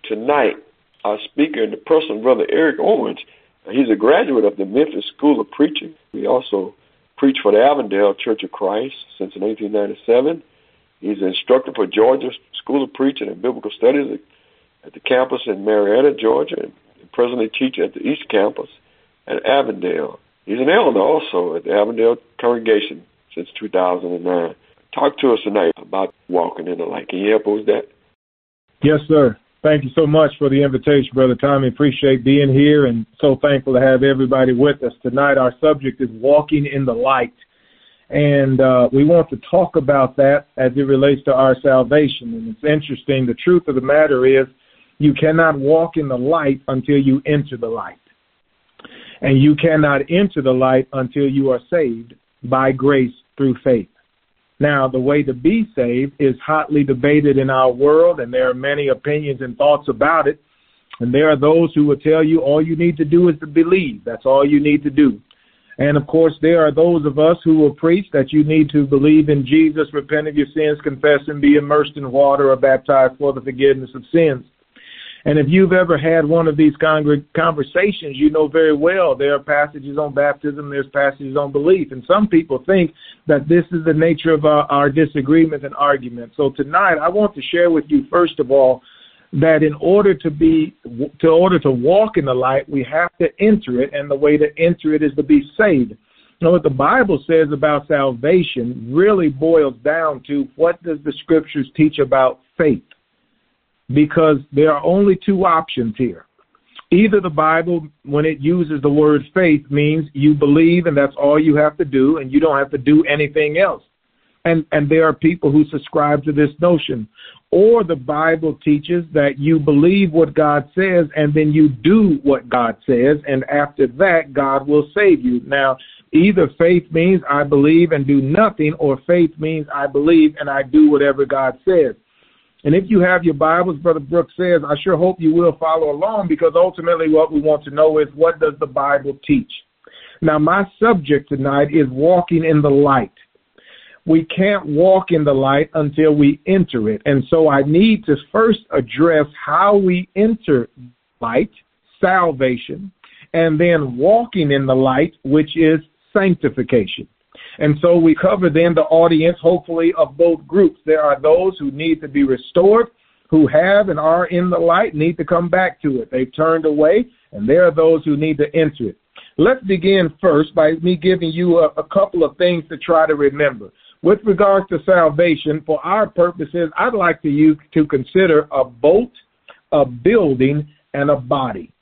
tonight our speaker in the person of Brother Eric Owens. He's a graduate of the Memphis School of Preaching. He also preached for the Avondale Church of Christ since 1997. He's an instructor for Georgia School of Preaching and Biblical Studies at the campus in Marietta, Georgia, and presently teaches at the East Campus at Avondale. He's an elder also at the Avondale congregation since 2009. Talk to us tonight about walking in the light. Can you help us with that? Yes, sir. Thank you so much for the invitation, Brother Tommy. Appreciate being here and so thankful to have everybody with us tonight. Our subject is walking in the light. And we want to talk about that as it relates to our salvation. And it's interesting. The truth of the matter is you cannot walk in the light until you enter the light. And you cannot enter the light until you are saved by grace through faith. Now, the way to be saved is hotly debated in our world, and there are many opinions and thoughts about it. And there are those who will tell you all you need to do is to believe. That's all you need to do. And, of course, there are those of us who will preach that you need to believe in Jesus, repent of your sins, confess, and be immersed in water or baptized for the forgiveness of sins. And if you've ever had one of these conversations, you know very well there are passages on baptism, there's passages on belief. And some people think that this is the nature of our disagreements and arguments. So tonight I want to share with you, first of all, that in order to walk in the light, we have to enter it, and the way to enter it is to be saved. Now, what the Bible says about salvation really boils down to what does the Scriptures teach about faith? Because there are only two options here. Either the Bible, when it uses the word faith, means you believe and that's all you have to do and you don't have to do anything else. And there are people who subscribe to this notion. Or the Bible teaches that you believe what God says and then you do what God says, and after that, God will save you. Now, either faith means I believe and do nothing, or faith means I believe and I do whatever God says. And if you have your Bibles, Brother Brooks says, I sure hope you will follow along, because ultimately what we want to know is, what does the Bible teach? Now, my subject tonight is walking in the light. We can't walk in the light until we enter it. And so I need to first address how we enter light, salvation, and then walking in the light, which is sanctification. And so we cover then the audience, hopefully, of both groups. There are those who need to be restored, who have and are in the light, need to come back to it. They've turned away, and there are those who need to enter it. Let's begin first by me giving you a couple of things to try to remember. With regards to salvation, for our purposes, I'd like you to consider a boat, a building, and a body.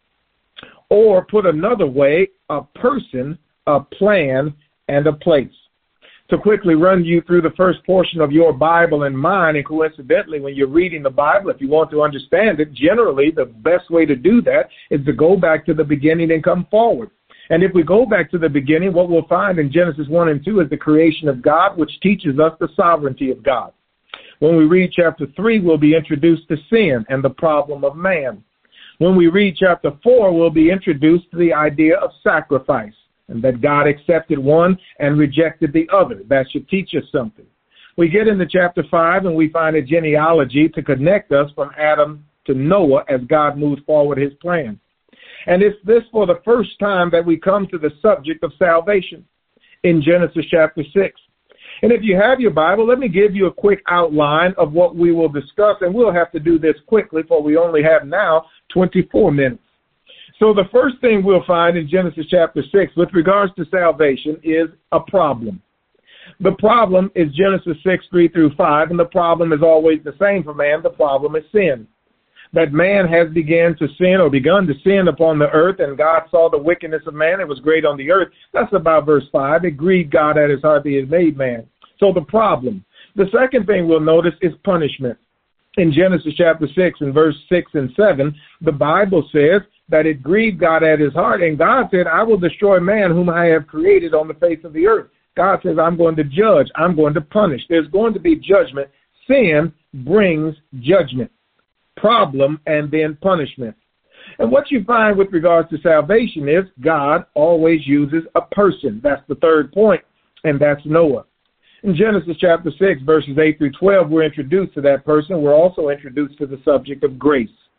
Or put another way, a person, a plan, and a place. To quickly run you through the first portion of your Bible and mine, and coincidentally, when you're reading the Bible, if you want to understand it, generally the best way to do that is to go back to the beginning and come forward. And if we go back to the beginning, what we'll find in Genesis 1 and 2 is the creation of God, which teaches us the sovereignty of God. When we read chapter 3, we'll be introduced to sin and the problem of man. When we read chapter 4, we'll be introduced to the idea of sacrifice, and that God accepted one and rejected the other. That should teach us something. We get into chapter 5 and we find a genealogy to connect us from Adam to Noah as God moves forward his plan. And it's this for the first time that we come to the subject of salvation in Genesis chapter 6. And if you have your Bible, let me give you a quick outline of what we will discuss, and we'll have to do this quickly, for we only have now 24 minutes. So the first thing we'll find in Genesis chapter 6 with regards to salvation is a problem. The problem is Genesis 6, 3 through 5, and the problem is always the same for man. The problem is sin. That man has begun to sin upon the earth, and God saw the wickedness of man. It was great on the earth. That's about verse 5. It grieved God at his heart that he had made man. So the problem. The second thing we'll notice is punishment. In Genesis chapter 6 and verse 6 and 7, the Bible says that it grieved God at his heart, and God said, I will destroy man whom I have created on the face of the earth. God says, I'm going to judge. I'm going to punish. There's going to be judgment. Sin brings judgment, problem, and then punishment. And what you find with regards to salvation is God always uses a person. That's the third point, and that's Noah. In Genesis chapter 6, verses 8 through 12, we're introduced to that person. We're also introduced to the subject of grace.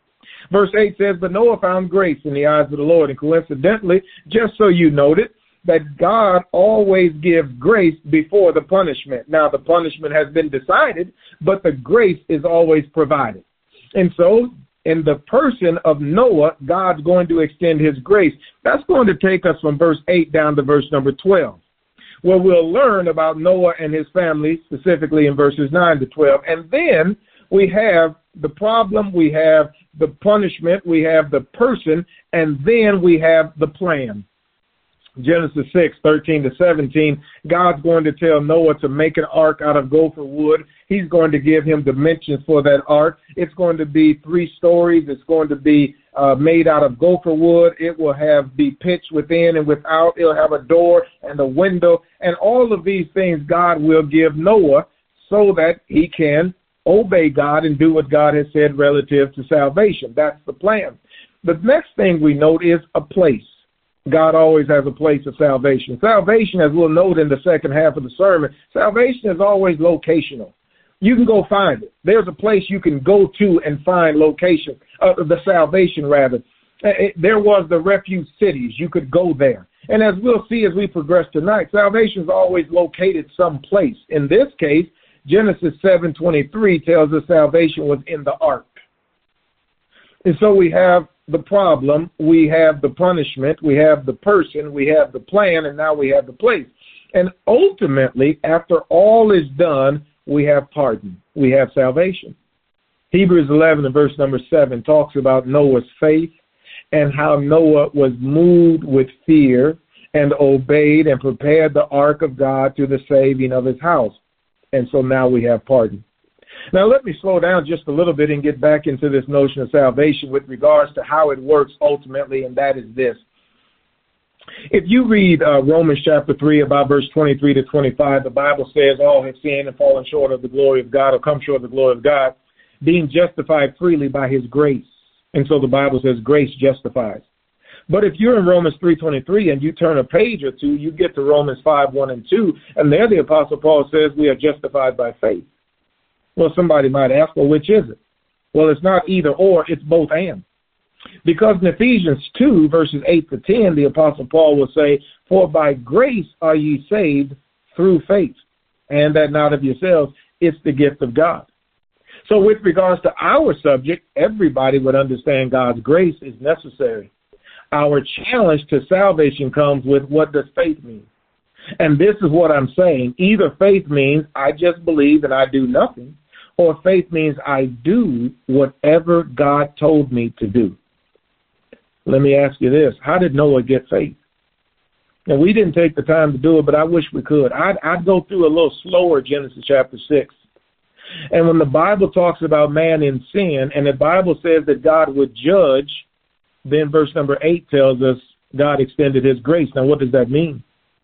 Verse 8 says, but Noah found grace in the eyes of the Lord. And coincidentally, just so you noted, that God always gives grace before the punishment. Now, the punishment has been decided, but the grace is always provided. And so, in the person of Noah, God's going to extend his grace. That's going to take us from verse 8 down to verse number 12, where we'll learn about Noah and his family, specifically in verses 9 to 12. And then we have the problem, we have the punishment, we have the person, and then we have the plan. Genesis 6:13 to 17, God's going to tell Noah to make an ark out of gopher wood. He's going to give him dimensions for that ark. It's going to be 3 stories. It's going to be made out of gopher wood. It will be pitched within and without. It'll have a door and a window. And all of these things God will give Noah so that he can obey God and do what God has said relative to salvation. That's the plan. The next thing we note is a place. God always has a place of salvation. Salvation, as we'll note in the second half of the sermon, salvation is always locational. You can go find it. There's a place you can go to and find location, the salvation rather. There was the refuge cities. You could go there. And as we'll see as we progress tonight, salvation is always located someplace. In this case, Genesis 7:23 tells us salvation was in the ark. And so we have the problem, we have the punishment, we have the person, we have the plan, and now we have the place. And ultimately, after all is done, we have pardon. We have salvation. Hebrews 11 and verse number 7 talks about Noah's faith and how Noah was moved with fear and obeyed and prepared the ark of God to the saving of his house. And so now we have pardon. Now, let me slow down just a little bit and get back into this notion of salvation with regards to how it works ultimately, and that is this. If you read Romans chapter 3, about verse 23 to 25, the Bible says, all have sinned and fallen short of the glory of God, or come short of the glory of God, being justified freely by his grace. And so the Bible says grace justifies. But if you're in Romans 3:23 and you turn a page or two, you get to Romans 5:1 and 2, and there the Apostle Paul says we are justified by faith. Well, somebody might ask, well, which is it? Well, it's not either or, it's both and. Because in Ephesians 2, verses 8 to 10, the Apostle Paul will say, for by grace are ye saved through faith, and that not of yourselves, it's the gift of God. So with regards to our subject, everybody would understand God's grace is necessary. Our challenge to salvation comes with, what does faith mean? And this is what I'm saying. Either faith means I just believe and I do nothing, or faith means I do whatever God told me to do. Let me ask you this. How did Noah get faith? Now, we didn't take the time to do it, but I wish we could. I'd go through a little slower Genesis chapter 6. And when the Bible talks about man in sin, and the Bible says that God would judge, then verse number 8 tells us God extended his grace. Now, what does that mean?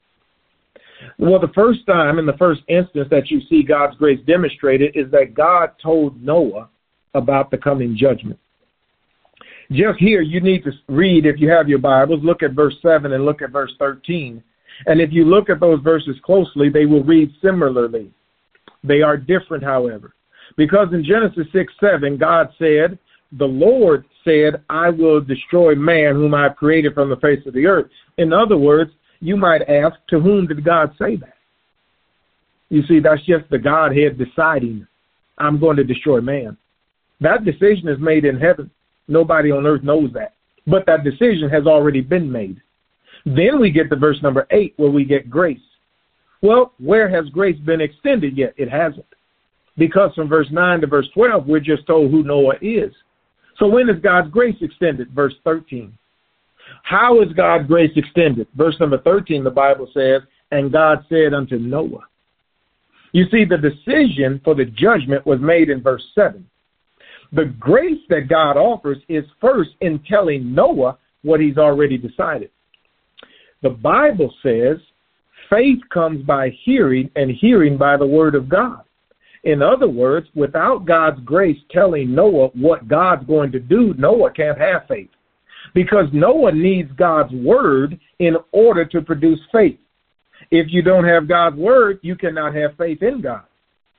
Well, the first time, in the first instance that you see God's grace demonstrated is that God told Noah about the coming judgment. Just here, you need to read, if you have your Bibles, look at verse 7 and look at verse 13. And if you look at those verses closely, they will read similarly. They are different, however. Because in Genesis 6:7, God said, the Lord said, I will destroy man whom I have created from the face of the earth. In other words, you might ask, to whom did God say that? You see, that's just the Godhead deciding, I'm going to destroy man. That decision is made in heaven. Nobody on earth knows that. But that decision has already been made. Then we get to verse number 8, where we get grace. Well, where has grace been extended yet? It hasn't. Because from verse 9 to verse 12, we're just told who Noah is. So when is God's grace extended? Verse 13. How is God's grace extended? Verse number 13, the Bible says, and God said unto Noah. You see, the decision for the judgment was made in verse 7. The grace that God offers is first in telling Noah what he's already decided. The Bible says faith comes by hearing, and hearing by the word of God. In other words, without God's grace telling Noah what God's going to do, Noah can't have faith. Because Noah needs God's word in order to produce faith. If you don't have God's word, you cannot have faith in God.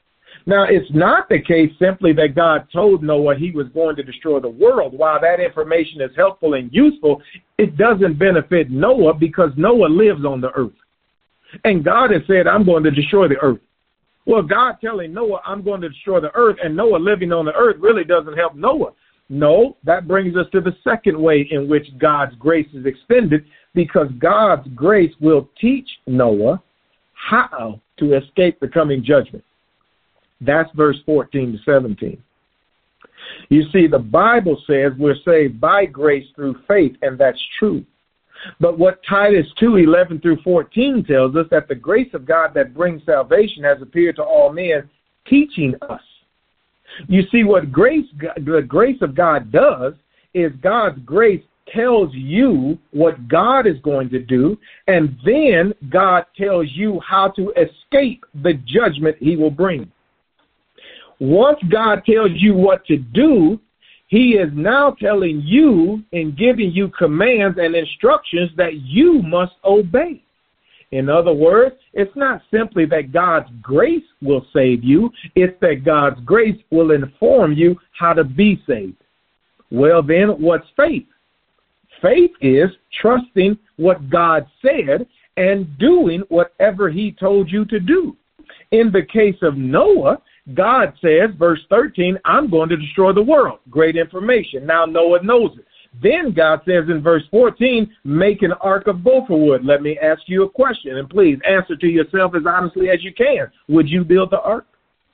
Now, it's not the case simply that God told Noah he was going to destroy the world. While that information is helpful and useful, it doesn't benefit Noah because Noah lives on the earth. And God has said, I'm going to destroy the earth. Well, God telling Noah, I'm going to destroy the earth, and Noah living on the earth really doesn't help Noah. No, that brings us to the second way in which God's grace is extended, because God's grace will teach Noah how to escape the coming judgment. That's verse 14 to 17. You see, the Bible says we're saved by grace through faith, and that's true. But what Titus 2:11 through 14 tells us, that the grace of God that brings salvation has appeared to all men, teaching us. You see, what the grace of God does is God's grace tells you what God is going to do, and then God tells you how to escape the judgment he will bring. Once God tells you what to do, he is now telling you and giving you commands and instructions that you must obey. In other words, it's not simply that God's grace will save you, it's that God's grace will inform you how to be saved. Well, then, what's faith? Faith is trusting what God said and doing whatever he told you to do. In the case of Noah, God says, verse 13, I'm going to destroy the world. Great information. Now Noah knows it. Then God says in verse 14, make an ark of gopher wood. Let me ask you a question, and please answer to yourself as honestly as you can. Would you build the ark?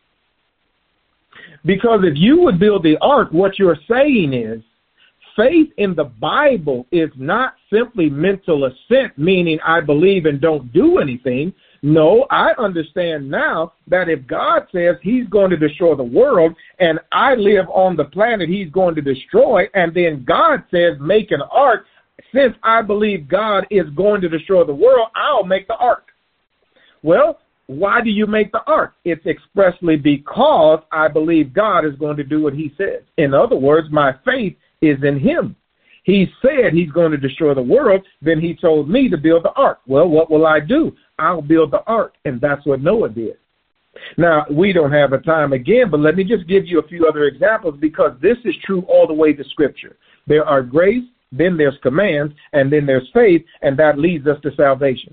Because if you would build the ark, what you're saying is, faith in the Bible is not simply mental assent, meaning I believe and don't do anything. No, I understand now that if God says he's going to destroy the world and I live on the planet he's going to destroy, and then God says make an ark, since I believe God is going to destroy the world, I'll make the ark. Well, why do you make the ark? It's expressly because I believe God is going to do what he says. In other words, my faith is in him. He said he's going to destroy the world, then he told me to build the ark. Well, what will I do? I'll build the ark, and that's what Noah did. Now, we don't have a time again, but let me just give you a few other examples, because this is true all the way to Scripture. There are grace, then there's commands, and then there's faith, and that leads us to salvation.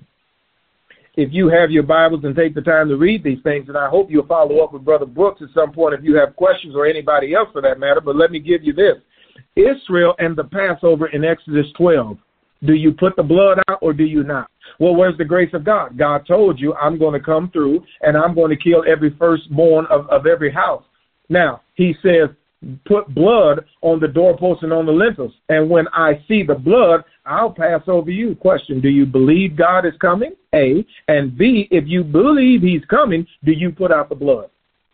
If you have your Bibles and take the time to read these things, and I hope you'll follow up with Brother Brooks at some point if you have questions, or anybody else for that matter, but let me give you this. Israel and the Passover in Exodus 12. Do you put the blood out or do you not? Well, where's the grace of God? God told you, I'm going to come through and I'm going to kill every firstborn of every house. Now, he says, put blood on the doorposts and on the lintels. And when I see the blood, I'll pass over you. Question, do you believe God is coming? A. And B, if you believe he's coming, do you put out the blood?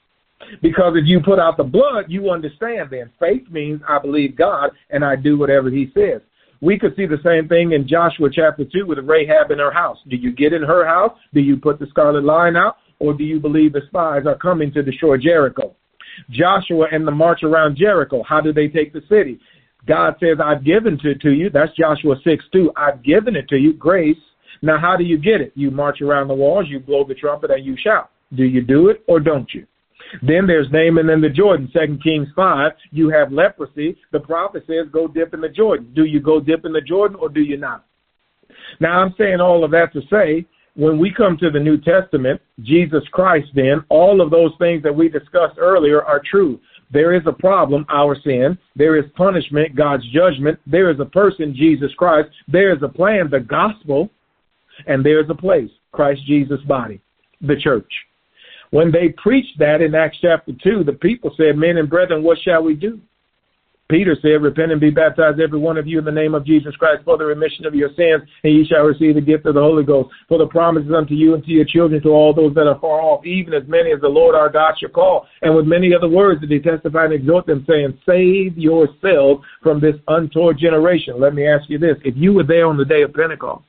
Because if you put out the blood, you understand then. Faith means I believe God and I do whatever he says. We could see the same thing in Joshua chapter 2 with Rahab in her house. Do you get in her house? Do you put the scarlet line out? Or do you believe the spies are coming to destroy Jericho? Joshua and the march around Jericho, how do they take the city? God says, I've given it to you. That's Joshua 6:2. I've given it to you, grace. Now, how do you get it? You march around the walls, you blow the trumpet, and you shout. Do you do it or don't you? Then there's Naaman in the Jordan, 2 Kings 5. You have leprosy. The prophet says, go dip in the Jordan. Do you go dip in the Jordan or do you not? Now, I'm saying all of that to say, when we come to the New Testament, Jesus Christ, then, all of those things that we discussed earlier are true. There is a problem, our sin. There is punishment, God's judgment. There is a person, Jesus Christ. There is a plan, the gospel. And there is a place, Christ Jesus' body, the church. When they preached that in Acts chapter 2, the people said, men and brethren, what shall we do? Peter said, repent and be baptized, every one of you, in the name of Jesus Christ, for the remission of your sins, and ye shall receive the gift of the Holy Ghost. For the promises unto you and to your children, to all those that are far off, even as many as the Lord our God shall call. And with many other words did he testify and exhort them, saying, save yourselves from this untoward generation. Let me ask you this. If you were there on the day of Pentecost,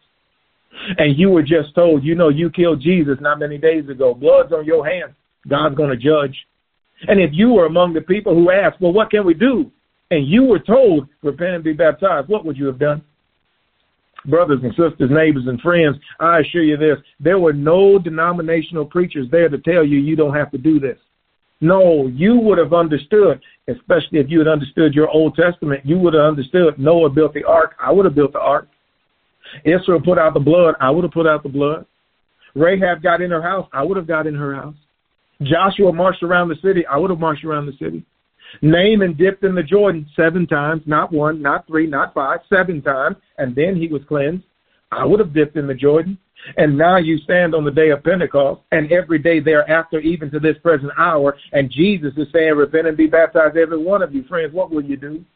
and you were just told, you know, you killed Jesus not many days ago, blood's on your hands, God's going to judge. And if you were among the people who asked, well, what can we do? And you were told, repent and be baptized, what would you have done? Brothers and sisters, neighbors and friends, I assure you this, there were no denominational preachers there to tell you you don't have to do this. No, you would have understood, especially if you had understood your Old Testament, you would have understood Noah built the ark. I would have built the ark. Israel put out the blood. I would have put out the blood. Rahab got in her house. I would have got in her house. Joshua marched around the city. I would have marched around the city. Naaman dipped in the Jordan 7 times, not 1, not 3, not 5, 7 times, and then he was cleansed. I would have dipped in the Jordan. And now you stand on the day of Pentecost, and every day thereafter, even to this present hour, and Jesus is saying, repent and be baptized, every one of you. Friends, what will you do?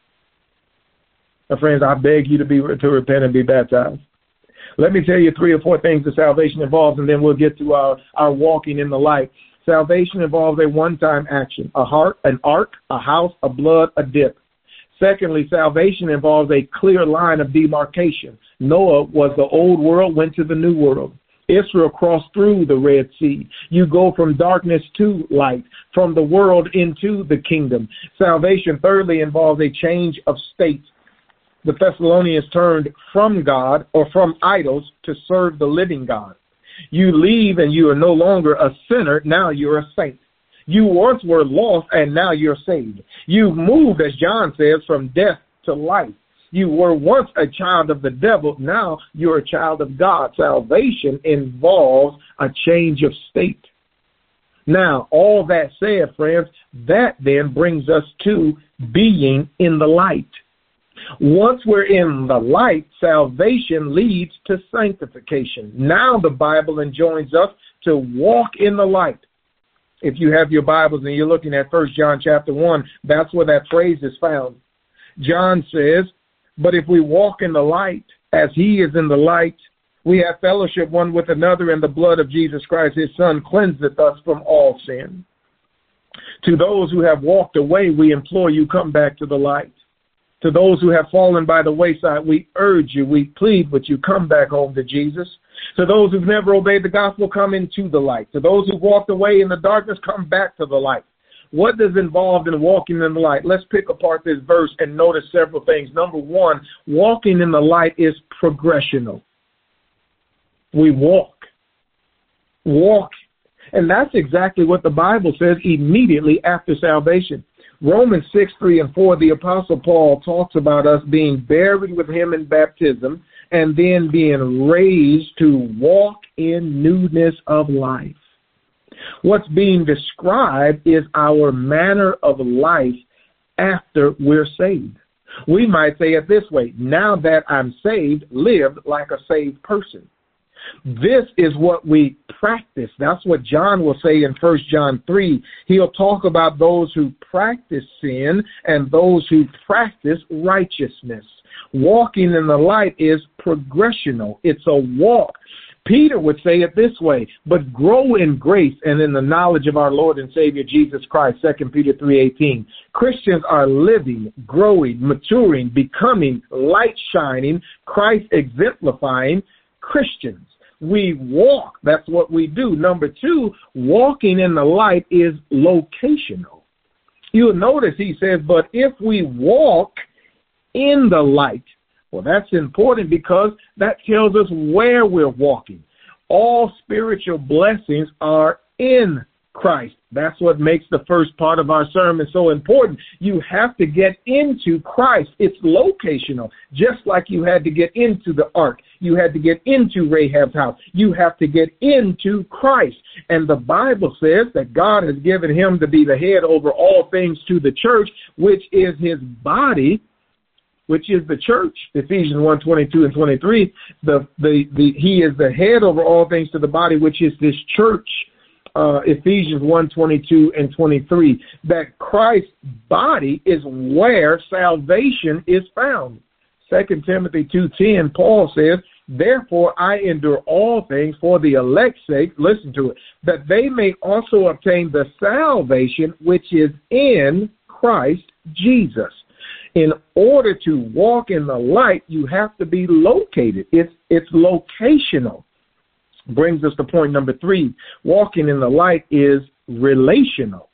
Friends, I beg you to repent and be baptized. Let me tell you 3 or 4 things that salvation involves, and then we'll get to our walking in the light. Salvation involves a one-time action, a heart, an ark, a house, a blood, a dip. Secondly, salvation involves a clear line of demarcation. Noah was the old world, went to the new world. Israel crossed through the Red Sea. You go from darkness to light, from the world into the kingdom. Salvation, thirdly, involves a change of state. The Thessalonians turned from God or from idols to serve the living God. You leave and you are no longer a sinner. Now you're a saint. You once were lost and now you're saved. You've moved, as John says, from death to life. You were once a child of the devil. Now you're a child of God. Salvation involves a change of state. Now, all that said, friends, that then brings us to being in the light. Once we're in the light, salvation leads to sanctification. Now the Bible enjoins us to walk in the light. If you have your Bibles and you're looking at 1 John chapter 1, that's where that phrase is found. John says, but if we walk in the light as he is in the light, we have fellowship one with another, and the blood of Jesus Christ, his son, cleanseth us from all sin. To those who have walked away, we implore you, come back to the light. To those who have fallen by the wayside, we urge you, we plead with you, come back home to Jesus. To those who've never obeyed the gospel, come into the light. To those who've walked away in the darkness, come back to the light. What is involved in walking in the light? Let's pick apart this verse and notice several things. Number one, walking in the light is progressional. We walk. And that's exactly what the Bible says immediately after salvation. Romans 6:3-4, the Apostle Paul talks about us being buried with him in baptism and then being raised to walk in newness of life. What's being described is our manner of life after we're saved. We might say it this way: now that I'm saved, live like a saved person. This is what we practice. That's what John will say in 1 John 3. He'll talk about those who practice sin and those who practice righteousness. Walking in the light is progressional. It's a walk. Peter would say it this way: but grow in grace and in the knowledge of our Lord and Savior Jesus Christ, 2 Peter 3:18. Christians are living, growing, maturing, becoming, light shining, Christ exemplifying Christians. We walk. That's what we do. Number two, walking in the light is locational. You'll notice he says, but if we walk in the light, well, that's important because that tells us where we're walking. All spiritual blessings are in Christ. That's what makes the first part of our sermon so important. You have to get into Christ. It's locational, just like you had to get into the ark. You had to get into Rahab's house. You have to get into Christ. And the Bible says that God has given him to be the head over all things to the church, which is his body, which is the church. Ephesians 1:22-23. He is the head over all things to the body, which is this church. Ephesians 1:22-23, that Christ's body is where salvation is found. 2 Timothy 2:10, Paul says, therefore I endure all things for the elect's sake, listen to it, that they may also obtain the salvation which is in Christ Jesus. In order to walk in the light, you have to be located. It's locational. Brings us to point number 3. Walking in the light is relational.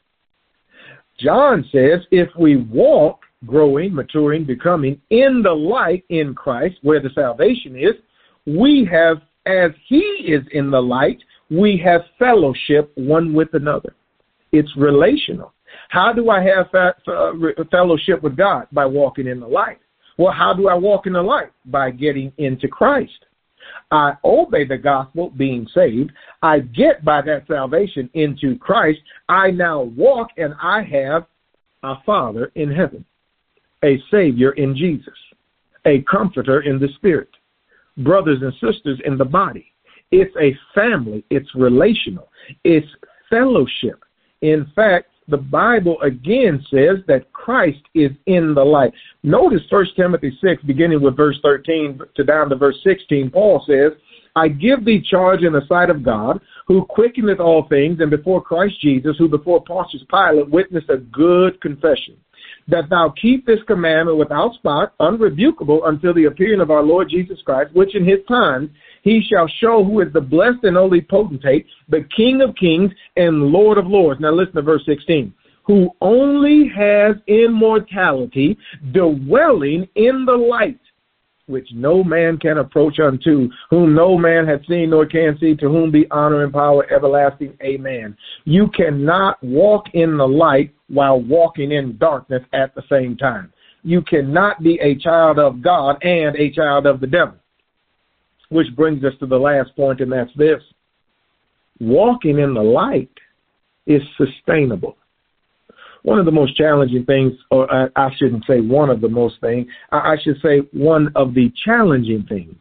John says if we walk, growing, maturing, becoming in the light in Christ, where the salvation is, we have, as he is in the light, we have fellowship one with another. It's relational. How do I have fellowship with God? By walking in the light. Well, how do I walk in the light? By getting into Christ. I obey the gospel, being saved. I get by that salvation into Christ. I now walk, and I have a Father in heaven, a Savior in Jesus, a Comforter in the Spirit, brothers and sisters in the body. It's a family. It's relational. It's fellowship. In fact, the Bible again says that Christ is in the light. Notice 1 Timothy 6, beginning with verse 13 to down to verse 16, Paul says, I give thee charge in the sight of God, who quickeneth all things, and before Christ Jesus, who before Pontius Pilate witnessed a good confession, that thou keep this commandment without spot, unrebukable, until the appearing of our Lord Jesus Christ, which in his time he shall show who is the blessed and only potentate, the King of kings and Lord of lords. Now listen to verse 16. Who only has immortality, dwelling in the light, which no man can approach unto, whom no man hath seen nor can see, to whom be honor and power everlasting. Amen. You cannot walk in the light while walking in darkness at the same time. You cannot be a child of God and a child of the devil. Which brings us to the last point, and that's this. Walking in the light is sustainable. One of the most challenging things, or I shouldn't say one of the most things, I should say one of the challenging things,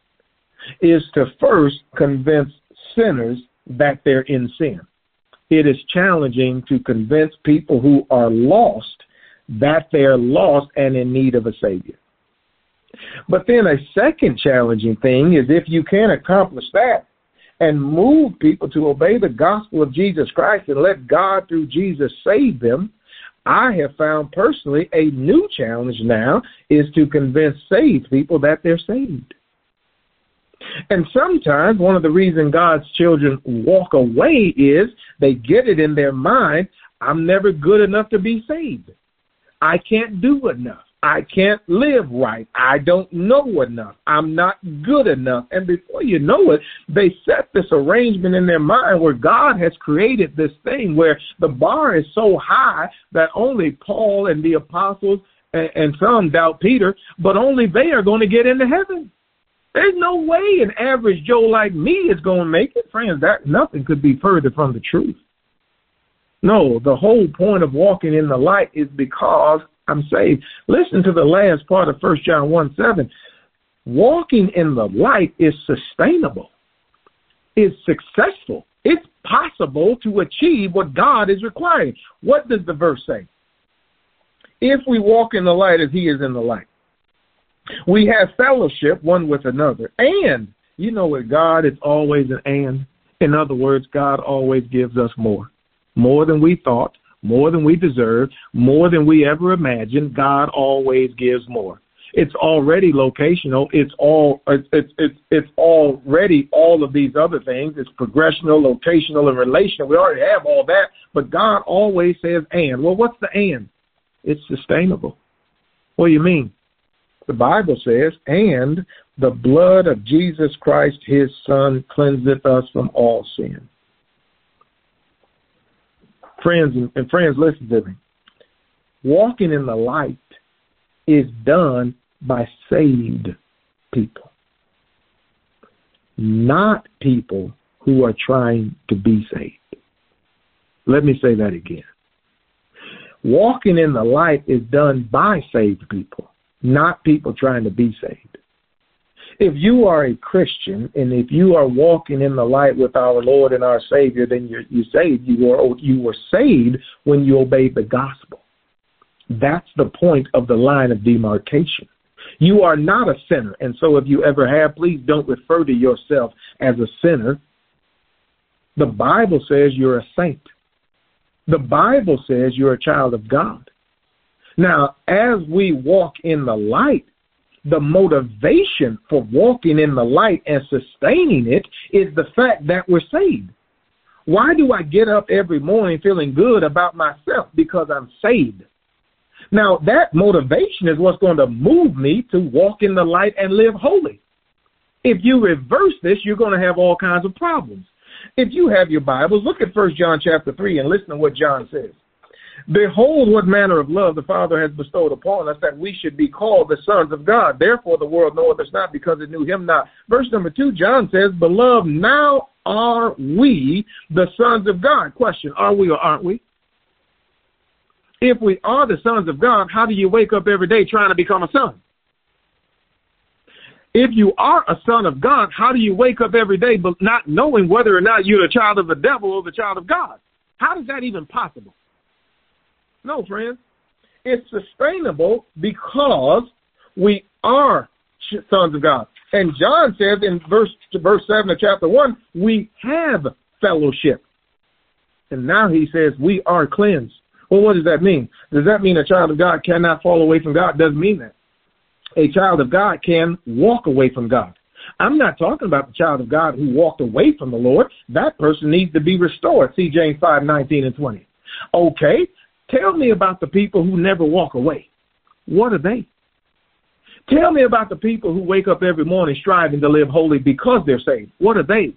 is to first convince sinners that they're in sin. It is challenging to convince people who are lost that they're lost and in need of a Savior. But then a second challenging thing is if you can accomplish that and move people to obey the gospel of Jesus Christ and let God through Jesus save them, I have found personally a new challenge now is to convince saved people that they're saved. And sometimes one of the reasons God's children walk away is they get it in their mind, I'm never good enough to be saved. I can't do enough. I can't live right. I don't know enough. I'm not good enough. And before you know it, they set this arrangement in their mind where God has created this thing where the bar is so high that only Paul and the apostles and some doubt Peter, but only they are going to get into heaven. There's no way an average Joe like me is going to make it. Friends, that nothing could be further from the truth. No, the whole point of walking in the light is because I'm saved. Listen to the last part of 1 John 1:7. Walking in the light is sustainable. It's successful. It's possible to achieve what God is requiring. What does the verse say? If we walk in the light as he is in the light, we have fellowship one with another. And, you know with God, it's always an and. In other words, God always gives us more than we thought, more than we deserve, more than we ever imagined. God always gives more. It's already locational. It's already all of these other things. It's progressional, locational, and relational. We already have all that, but God always says and. Well, what's the and? It's sustainable. What do you mean? The Bible says, and the blood of Jesus Christ, his Son, cleanseth us from all sin. Friends, listen to me. Walking in the light is done by saved people, not people who are trying to be saved. Let me say that again. Walking in the light is done by saved people, not people trying to be saved. If you are a Christian and if you are walking in the light with our Lord and our Savior, then you're saved. You were saved when you obeyed the gospel. That's the point of the line of demarcation. You are not a sinner, and so if you ever have, please don't refer to yourself as a sinner. The Bible says you're a saint. The Bible says you're a child of God. Now, as we walk in the light, the motivation for walking in the light and sustaining it is the fact that we're saved. Why do I get up every morning feeling good about myself? Because I'm saved. Now, that motivation is what's going to move me to walk in the light and live holy. If you reverse this, you're going to have all kinds of problems. If you have your Bibles, look at 1 John chapter 3 and listen to what John says. Behold, what manner of love the Father has bestowed upon us, that we should be called the sons of God. Therefore the world knoweth us not, because it knew him not. Verse number 2, John says, Beloved, now are we the sons of God. Question, are we or aren't we? If we are the sons of God, how do you wake up every day trying to become a son? If you are a son of God, how do you wake up every day but not knowing whether or not you're the child of the devil or the child of God? How is that even possible? No, friends. It's sustainable because we are sons of God. And John says in verse 7 of chapter 1, we have fellowship. And now he says we are cleansed. Well, what does that mean? Does that mean a child of God cannot fall away from God? Doesn't mean that. A child of God can walk away from God. I'm not talking about the child of God who walked away from the Lord. That person needs to be restored. See James 5:19 and 20. Okay, tell me about the people who never walk away. What are they? Tell me about the people who wake up every morning striving to live holy because they're saved. What are they?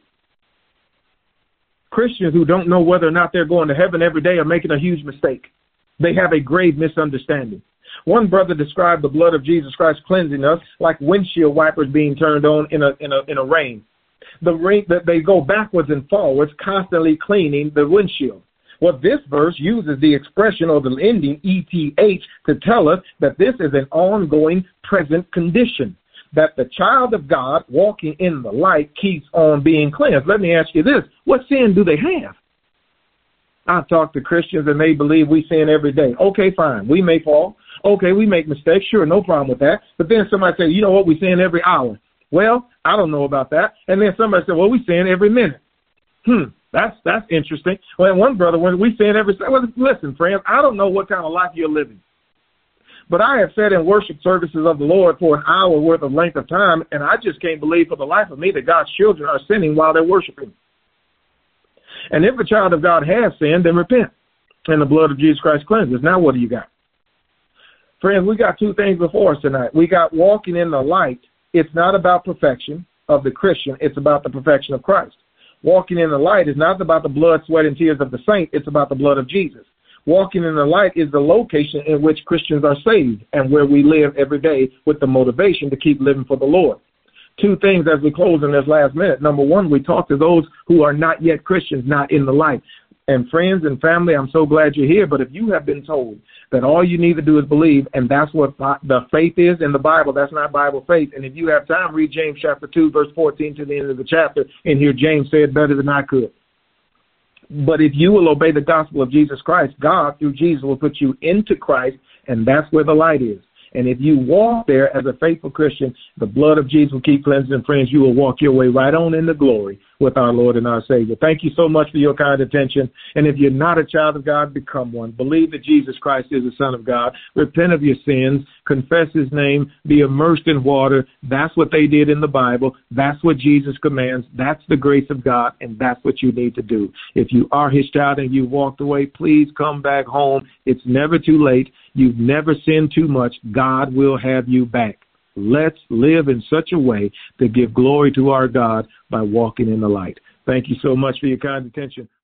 Christians who don't know whether or not they're going to heaven every day are making a huge mistake. They have a grave misunderstanding. One brother described the blood of Jesus Christ cleansing us like windshield wipers being turned on in a rain. The rain that they go backwards and forwards, constantly cleaning the windshield. Well, this verse uses the expression or the ending ETH to tell us that this is an ongoing present condition, that the child of God walking in the light keeps on being cleansed. Let me ask you this. What sin do they have? I talk to Christians and they believe we sin every day. Okay, fine. We may fall. Okay, we make mistakes. Sure, no problem with that. But then somebody says, you know what, we sin every hour. Well, I don't know about that. And then somebody said, well, we sin every minute. That's interesting. Well, one brother, when we sin every second. Well, listen, friends, I don't know what kind of life you're living. But I have sat in worship services of the Lord for an hour worth of length of time, and I just can't believe for the life of me that God's children are sinning while they're worshiping. And if a child of God has sinned, then repent. And the blood of Jesus Christ cleanses. Now what do you got? Friends, we got two things before us tonight. We got walking in the light. It's not about perfection of the Christian. It's about the perfection of Christ. Walking in the light is not about the blood, sweat, and tears of the saint. It's about the blood of Jesus. Walking in the light is the location in which Christians are saved and where we live every day with the motivation to keep living for the Lord. Two things as we close in this last minute. Number one, we talk to those who are not yet Christians, not in the light. And friends and family, I'm so glad you're here. But if you have been told that all you need to do is believe, and that's what the faith is in the Bible, that's not Bible faith. And if you have time, read James chapter 2, verse 14 to the end of the chapter, and hear James say it better than I could. But if you will obey the gospel of Jesus Christ, God, through Jesus, will put you into Christ, and that's where the light is. And if you walk there as a faithful Christian, the blood of Jesus will keep cleansing. And friends, you will walk your way right on into glory with our Lord and our Savior. Thank you so much for your kind attention. And if you're not a child of God, become one. Believe that Jesus Christ is the Son of God. Repent of your sins. Confess his name. Be immersed in water. That's what they did in the Bible. That's what Jesus commands. That's the grace of God, and that's what you need to do. If you are his child and you walked away, please come back home. It's never too late. You've never sinned too much. God will have you back. Let's live in such a way to give glory to our God by walking in the light. Thank you so much for your kind attention.